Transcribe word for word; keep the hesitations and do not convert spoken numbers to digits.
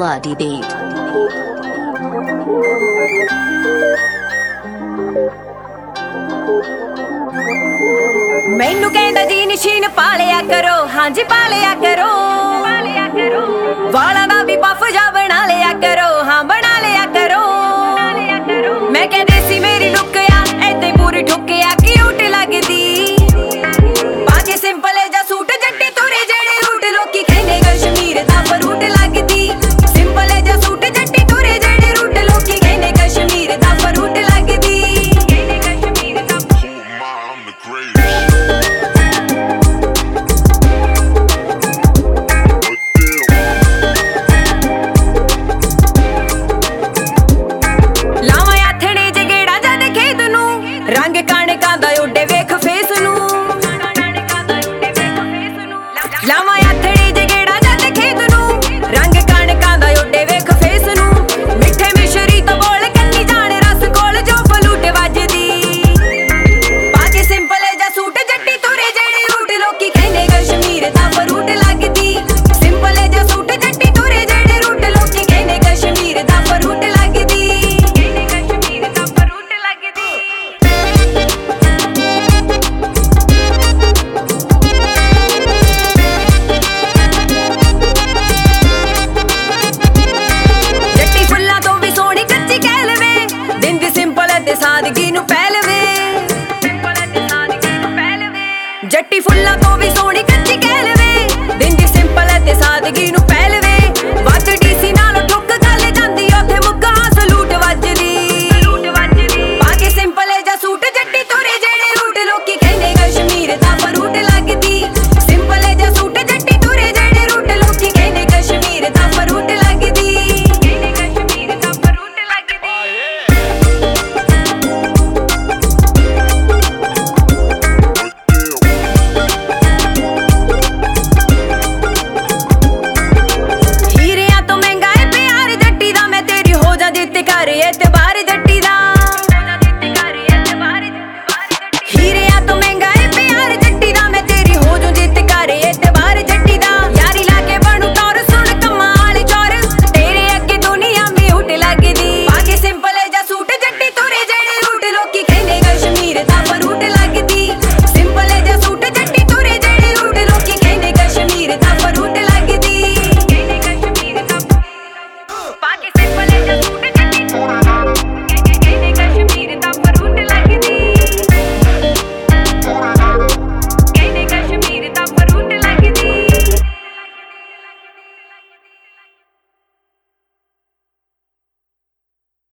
Bloody beat. मैनू कहंदा जी निशीन पा लिया करो, हाँ जी पा लिया करो, वाला दा भी पफ जा बना लिया करो, हाँ बना लिया करो। मैं कह देसी मेरी लुकया ऐते पूरी ठुकया क्यूट लगदी, बाकी सिंपल है जा सूट जट्टी तुरे जेड़े रूट लोकी कहंदे कश्मीर दा फ्रूट लगदी। सिंपल है जा सूट जट्टी तुरे जेड़े रूट लोकी कहंदे कश्मीर दा फ्रूट लगदी। रंग कणकां दा उड्डे वेख फेस नू, लावां हथड़ी जगेड़ा जद खेत नू। रंग कणकां दा उड्डे वेख फेस नू, मिठे मिश्री तो बोल कन्नी जाने रस कोल जो फलूट वजदी। बाकी सिंपल जा सूट जट्टी तुरे जेड़े रूट लोकी कहंदे कश्मीर दा फ्रूट लगदी। सिंपल जा सूट जट्टी तुरे जेड़े रूट लोकी कहंदे कश्मीर दा फ्रूट लगदी। सादगी नू पहलवे, जट्टी फुल्लां तो भी सोहनी कच्ची कह लवे, दिंदी सिंपल ते सादगी नू।